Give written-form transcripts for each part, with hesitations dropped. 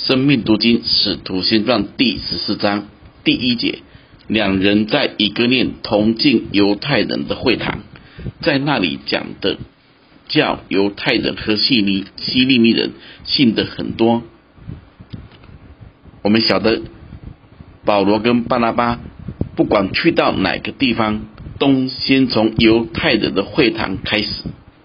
生命读经使徒行传第14章第1节，两人在以哥念同进犹太人的会堂，在那里讲的叫犹太人和希利尼人信的很多。我们晓得保罗跟巴拿巴不管去到哪个地方，都先从犹太人的会堂开始。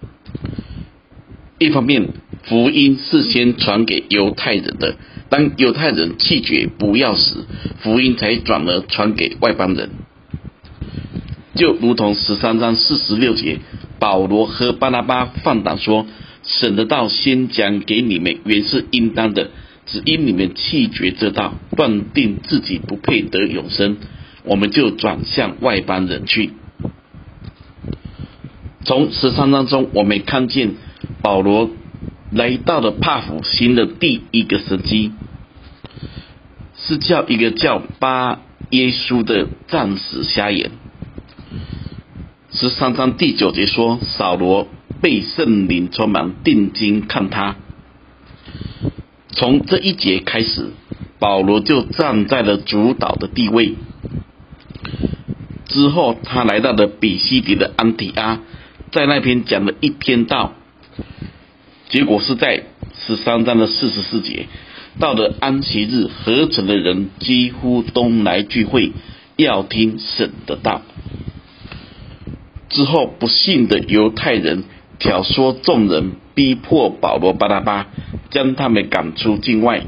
一方面福音是先传给犹太人的，当犹太人弃绝不要时，福音才转而传给外邦人。就如同13章46节，保罗和巴拿巴放胆说，神的道先讲给你们原是应当的，只因你们弃绝这道，断定自己不配得永生，我们就转向外邦人去。从13章中我们看见保罗来到了帕府，行的第一个神迹，是叫一个叫巴耶稣的战死瞎眼。13章第9节说，扫罗被圣灵充满，定睛看他。从这一节开始，保罗就站在了主导的地位。之后他来到了比西底的安提阿，在那边讲了一篇道，结果是在13章的44节，到了安息日，合城的人几乎都来聚会，要听神的道。之后不信的犹太人挑唆众人，逼迫保罗巴拿巴，将他们赶出境外。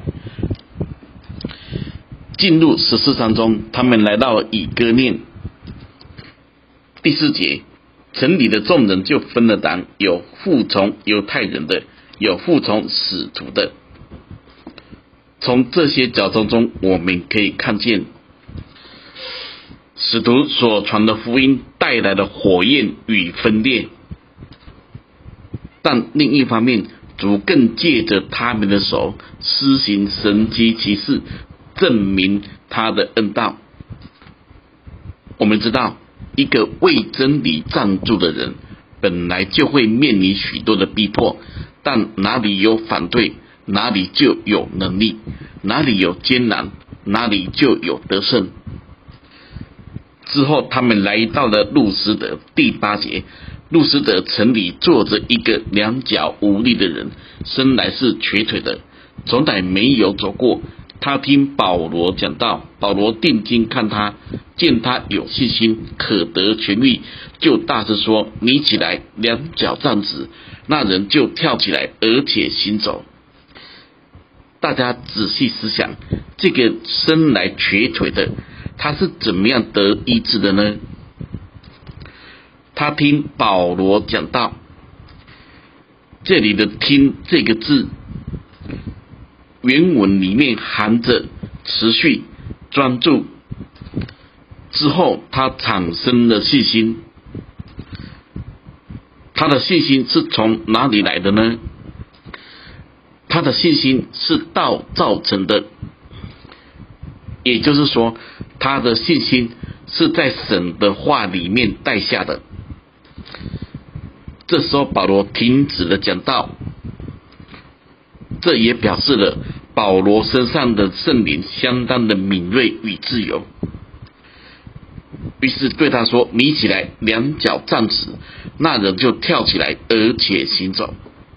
进入14章中，他们来到以哥念。第4节，城里的众人就分了党，有服从犹太人的，有服从使徒的。从这些角度中，我们可以看见使徒所传的福音带来的火焰与分裂，但另一方面，主更借着他们的手施行神迹奇事，证明他的恩道。我们知道，一个为真理站住的人，本来就会面临许多的逼迫，但哪里有反对，哪里就有能力；哪里有艰难，哪里就有得胜。之后他们来到了路斯德，第8节，路斯德城里坐着一个两脚无力的人，生来是瘸腿的，从来没有走过。他听保罗讲道，保罗定睛看他，见他有信心，可得痊愈，就大声说，你起来，两脚站直。那人就跳起来，而且行走。大家仔细思想，这个生来瘸腿的，他是怎么样得医治的呢？他听保罗讲道，这里的听这个字，原文里面含着持续专注，之后他产生了信心。他的信心是从哪里来的呢？他的信心是道造成的，也就是说，他的信心是在神的话里面带下的。这时候保罗停止了讲道，这也表示了保罗身上的圣灵相当的敏锐与自由。于是对他说，你起来，两脚站直。那人就跳起来，而且行走。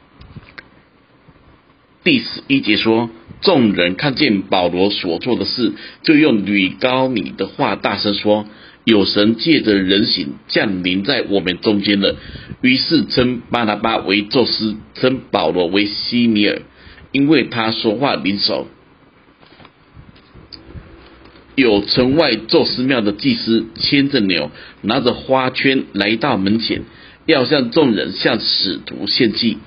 第11节说，众人看见保罗所做的事，就用吕高尼的话大声说，有神借着人形降临在我们中间了。于是称巴拿巴为宙斯，称保罗为西米尔，因为他说话灵熟。有城外宙斯庙的祭司牵着牛，拿着花圈来到门前，要向众人向使徒献祭。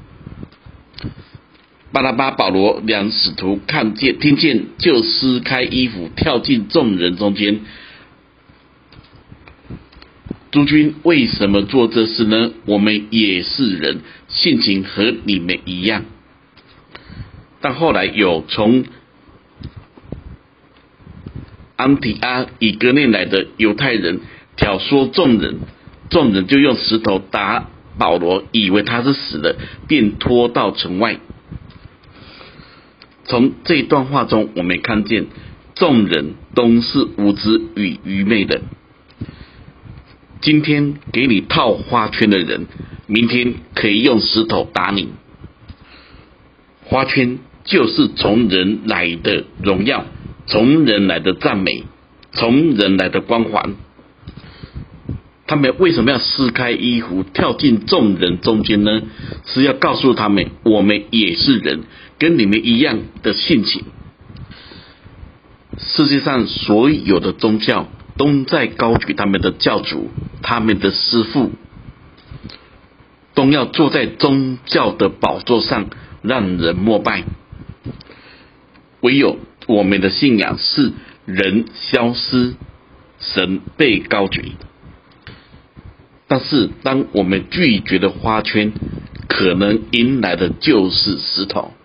巴拿巴、保罗两使徒听见，就撕开衣服，跳进众人中间。诸君为什么做这事呢？我们也是人，性情和你们一样。但后来有从安提阿以哥念来的犹太人挑唆众人，众人就用石头打保罗，以为他是死了，便拖到城外。 从这一段话中，我们看见众人都是无知与愚昧的。今天给你套花圈的人，明天可以用石头打你。花圈就是从人来的荣耀，从人来的赞美，从人来的光环。他们为什么要撕开衣服跳进众人中间呢？是要告诉他们，我们也是人，跟你们一样的性情。世界上所有的宗教都在高举他们的教主，他们的师父，都要坐在宗教的宝座上让人膜拜。唯有我们的信仰是人消失，神被高举。但是当我们拒绝的花圈，可能迎来的就是石头。